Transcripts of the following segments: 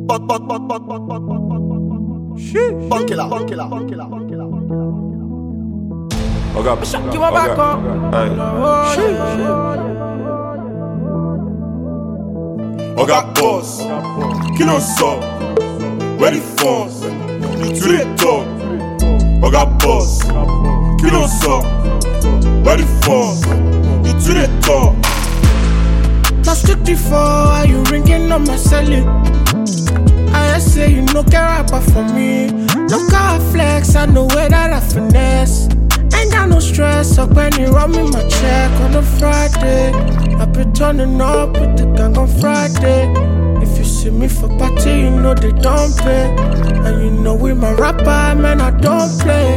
Oga boss, kill on sub, ready force, you to the top. Oga boss, kill on sub, ready force, you to the top. Plus 54, are you ringing on my celly? I say you no care about for me. Look how I flex, I know where that I finesse. Ain't got no stress, up when you run me my check on a Friday. I be turning up with the gang on Friday. If you see me for party, you know they don't pay. And you know we my rapper, man, I don't play.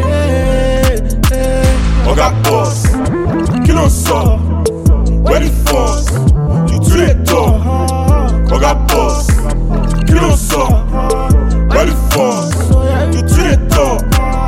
Oga boss, kill on sub, ready force, you to the top. Oga boss, kill on sub, ready force, you to the top.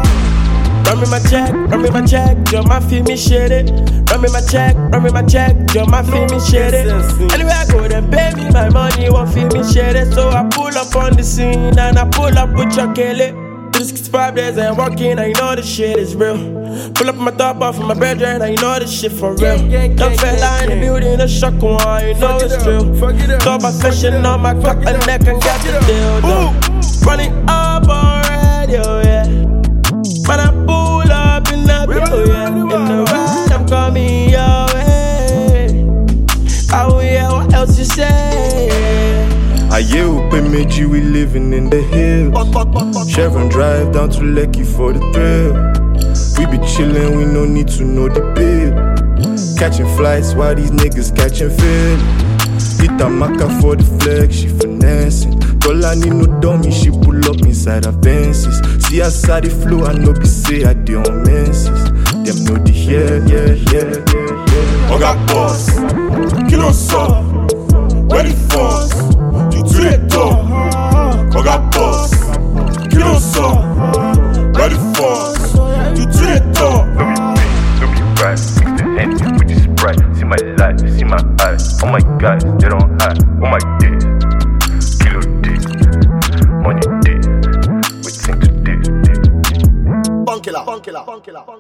Run me my check, yo, my feel me shit it. Run me my check, yo, my feel me shit it. Anywhere I go, then pay me my money, won't feel me shit it. So I pull up on the scene and I pull up with your Kelly. 365 days and walking, I know this shit is real. Pull up my top off of my bedroom, I know this shit for real. Young fella in the building, a shock one, you know it's true. Top my fashion on my cock and neck and got the deal though. Running up on radio, yeah. Man, I pull up in the bill, yeah. In the ride, I'm coming your way. Oh yeah, what else you say? Aye, open meji, we living in the hills. Chevron drive down to Lekki for the thrill. We be chillin', we no need to know the bill. Catching flights while these niggas catching feelings. Hit a maca for the flag, she finessing. All I need no dummy, she pull up inside her fences. See outside the flow, I know be say I dey on menses. Them know the yeah. Oga boss, kill on sub, ready force, you to the top. Oga boss, kill on sub, ready force, you to the top. Don't be right, mix the Henny with the Sprite. See my life, see my eyes. Oh my guys, they don't hide. Oh my days, kilo dick, money dick. We think today. Bunkilla.